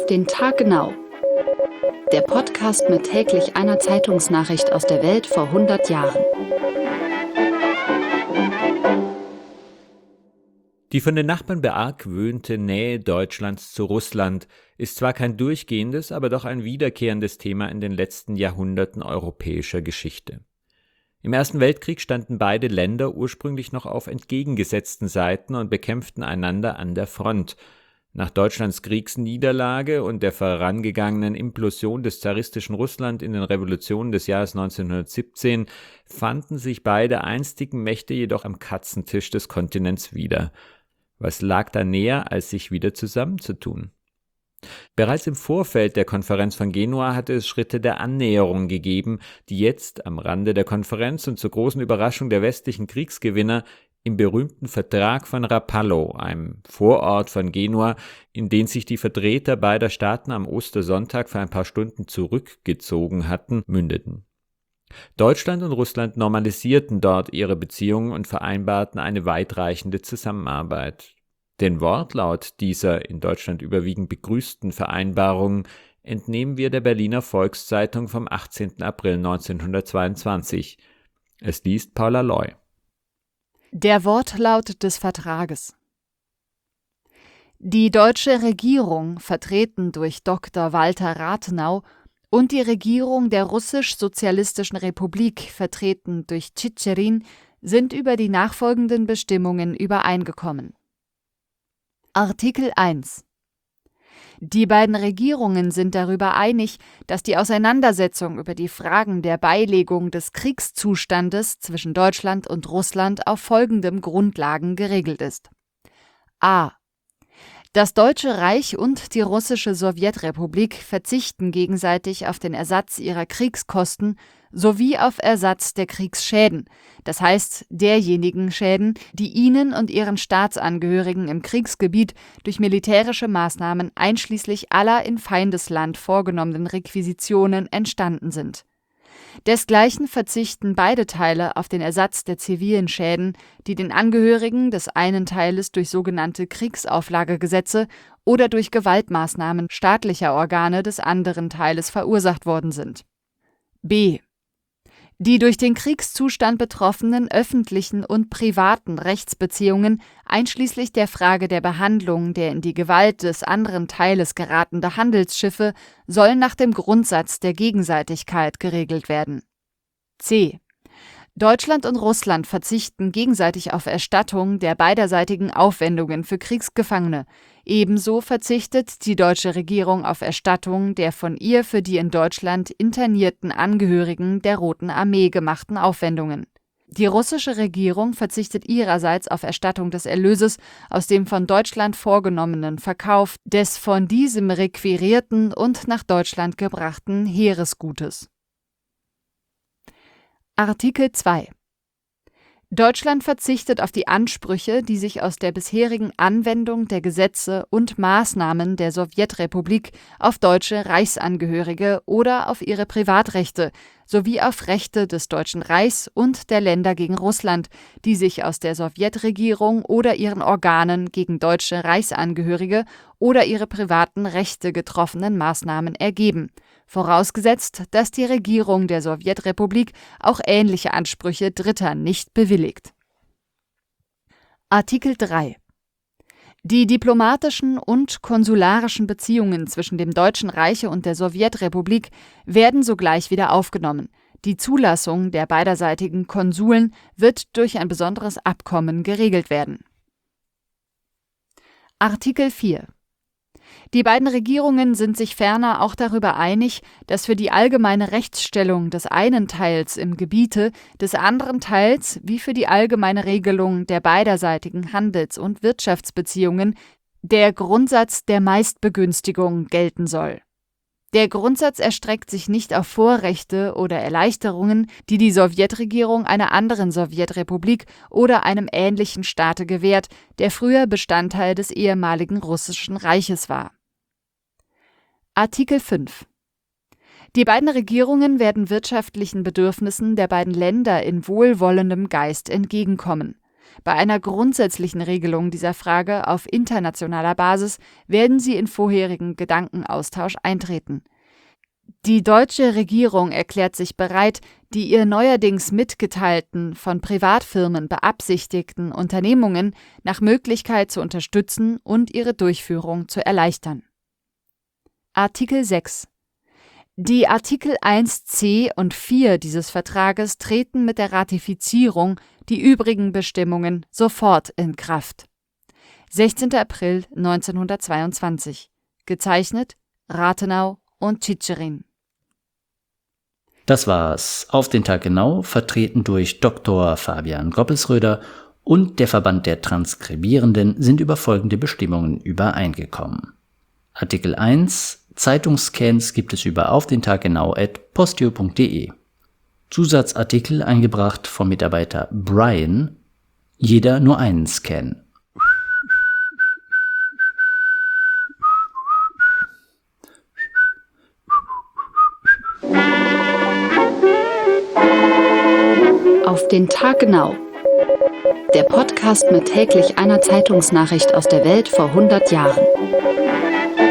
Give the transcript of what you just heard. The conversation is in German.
den Tag genau. Der Podcast mit täglich einer Zeitungsnachricht aus der Welt vor 100 Jahren. Die von den Nachbarn beargwöhnte Nähe Deutschlands zu Russland ist zwar kein durchgehendes, aber doch ein wiederkehrendes Thema in den letzten Jahrhunderten europäischer Geschichte. Im Ersten Weltkrieg standen beide Länder ursprünglich noch auf entgegengesetzten Seiten und bekämpften einander an der Front. Nach Deutschlands Kriegsniederlage und der vorangegangenen Implosion des zaristischen Russland in den Revolutionen des Jahres 1917 fanden sich beide einstigen Mächte jedoch am Katzentisch des Kontinents wieder. Was lag da näher, als sich wieder zusammenzutun? Bereits im Vorfeld der Konferenz von Genua hatte es Schritte der Annäherung gegeben, die jetzt am Rande der Konferenz und zur großen Überraschung der westlichen Kriegsgewinner im berühmten Vertrag von Rapallo, einem Vorort von Genua, in den sich die Vertreter beider Staaten am Ostersonntag für ein paar Stunden zurückgezogen hatten, mündeten. Deutschland und Russland normalisierten dort ihre Beziehungen und vereinbarten eine weitreichende Zusammenarbeit. Den Wortlaut dieser in Deutschland überwiegend begrüßten Vereinbarungen entnehmen wir der Berliner Volkszeitung vom 18. April 1922. Es liest Paula Loy. Der Wortlaut des Vertrages. Die deutsche Regierung, vertreten durch Dr. Walter Rathenau, und die Regierung der Russisch-Sozialistischen Republik, vertreten durch Tschitscherin, sind über die nachfolgenden Bestimmungen übereingekommen. Artikel 1. Die beiden Regierungen sind darüber einig, dass die Auseinandersetzung über die Fragen der Beilegung des Kriegszustandes zwischen Deutschland und Russland auf folgendem Grundlagen geregelt ist. A. Das Deutsche Reich und die Russische Sowjetrepublik verzichten gegenseitig auf den Ersatz ihrer Kriegskosten sowie auf Ersatz der Kriegsschäden, das heißt derjenigen Schäden, die ihnen und ihren Staatsangehörigen im Kriegsgebiet durch militärische Maßnahmen einschließlich aller in Feindesland vorgenommenen Requisitionen entstanden sind. Desgleichen verzichten beide Teile auf den Ersatz der zivilen Schäden, die den Angehörigen des einen Teiles durch sogenannte Kriegsauflagegesetze oder durch Gewaltmaßnahmen staatlicher Organe des anderen Teiles verursacht worden sind. B. Die durch den Kriegszustand betroffenen öffentlichen und privaten Rechtsbeziehungen, einschließlich der Frage der Behandlung der in die Gewalt des anderen Teiles geratenen Handelsschiffe, sollen nach dem Grundsatz der Gegenseitigkeit geregelt werden. C. Deutschland und Russland verzichten gegenseitig auf Erstattung der beiderseitigen Aufwendungen für Kriegsgefangene. Ebenso verzichtet die deutsche Regierung auf Erstattung der von ihr für die in Deutschland internierten Angehörigen der Roten Armee gemachten Aufwendungen. Die russische Regierung verzichtet ihrerseits auf Erstattung des Erlöses aus dem von Deutschland vorgenommenen Verkauf des von diesem requirierten und nach Deutschland gebrachten Heeresgutes. Artikel 2. Deutschland verzichtet auf die Ansprüche, die sich aus der bisherigen Anwendung der Gesetze und Maßnahmen der Sowjetrepublik auf deutsche Reichsangehörige oder auf ihre Privatrechte sowie auf Rechte des Deutschen Reichs und der Länder gegen Russland, die sich aus der Sowjetregierung oder ihren Organen gegen deutsche Reichsangehörige oder ihre privaten Rechte getroffenen Maßnahmen ergeben, vorausgesetzt, dass die Regierung der Sowjetrepublik auch ähnliche Ansprüche Dritter nicht bewilligt. Artikel 3. Die diplomatischen und konsularischen Beziehungen zwischen dem Deutschen Reich und der Sowjetrepublik werden sogleich wieder aufgenommen. Die Zulassung der beiderseitigen Konsuln wird durch ein besonderes Abkommen geregelt werden. Artikel 4. Die beiden Regierungen sind sich ferner auch darüber einig, dass für die allgemeine Rechtsstellung des einen Teils im Gebiete des anderen Teils wie für die allgemeine Regelung der beiderseitigen Handels- und Wirtschaftsbeziehungen der Grundsatz der Meistbegünstigung gelten soll. Der Grundsatz erstreckt sich nicht auf Vorrechte oder Erleichterungen, die die Sowjetregierung einer anderen Sowjetrepublik oder einem ähnlichen Staate gewährt, der früher Bestandteil des ehemaligen Russischen Reiches war. Artikel 5. Die beiden Regierungen werden wirtschaftlichen Bedürfnissen der beiden Länder in wohlwollendem Geist entgegenkommen. Bei einer grundsätzlichen Regelung dieser Frage auf internationaler Basis werden sie in vorherigen Gedankenaustausch eintreten. Die deutsche Regierung erklärt sich bereit, die ihr neuerdings mitgeteilten, von Privatfirmen beabsichtigten Unternehmungen nach Möglichkeit zu unterstützen und ihre Durchführung zu erleichtern. Artikel 6. Die Artikel 1c und 4 dieses Vertrages treten mit der Ratifizierung die übrigen Bestimmungen sofort in Kraft. 16. April 1922. Gezeichnet Rathenau und Tschitscherin. Das war's. Auf den Tag genau, vertreten durch Dr. Fabian Goppelsröder und der Verband der Transkribierenden sind über folgende Bestimmungen übereingekommen. Artikel 1. Zeitungsscans gibt es über aufdentaggenau@postio.de. Zusatzartikel eingebracht vom Mitarbeiter Brian. Jeder nur einen Scan. Auf den Tag genau. Der Podcast mit täglich einer Zeitungsnachricht aus der Welt vor 100 Jahren.